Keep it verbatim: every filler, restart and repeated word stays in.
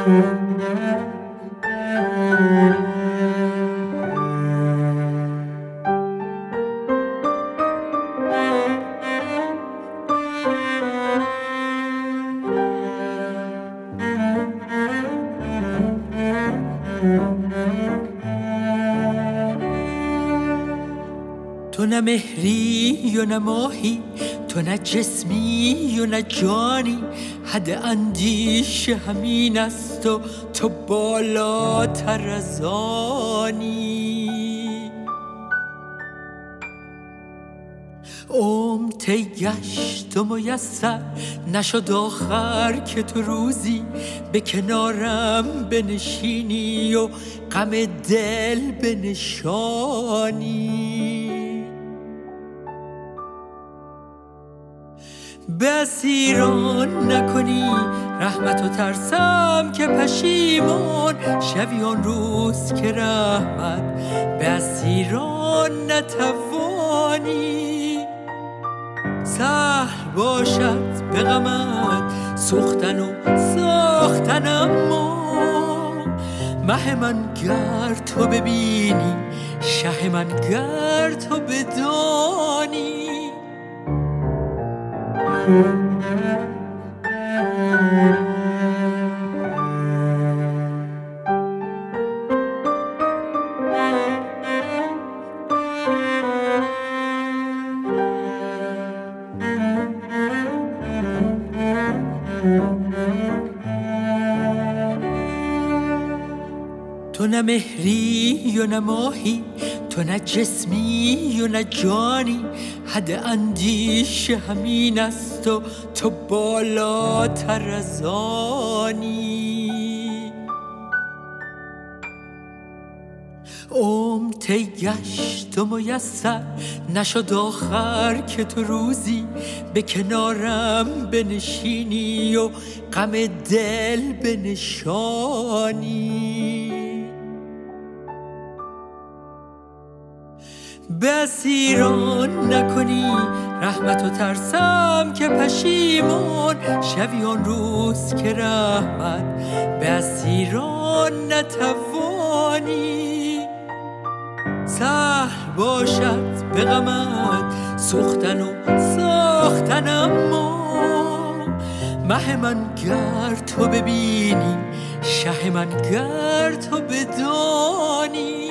تو نه مهری و نه ماهی، تو نه جسمی و نه جانی، حد اندیشه همین است و تو بالاتر از آنی. عمر طی گشت و میسر نشد آخر که تو روزی به کنارم بنشینی و غم دل بنشانی. به اسیران نکنی رحمت و ترسم که پشیمان شوی آن روز که رحمت به اسیران نتوانی. سهل باشد به غمت سوختن و ساختن، اما مه من گر تو ببینی، شه من گر تو بدانی. تو نه مهری و نه ماهی، تو نه جسمی و نه جانی، حد اندیشه همین است و تو بالاتر از آنی. عمر طی گشت و میسر نشد آخر که تو روزی به کنارم بنشینی و غم دل بنشانی. به اسیران نکنی رحمت و ترسم که پشیمان شوی آن روز که رحمت به اسیران نتوانی. سهل باشد به غمت سوختن و ساختن، اما مه من گر تو ببینی، شه من گر تو بدانی.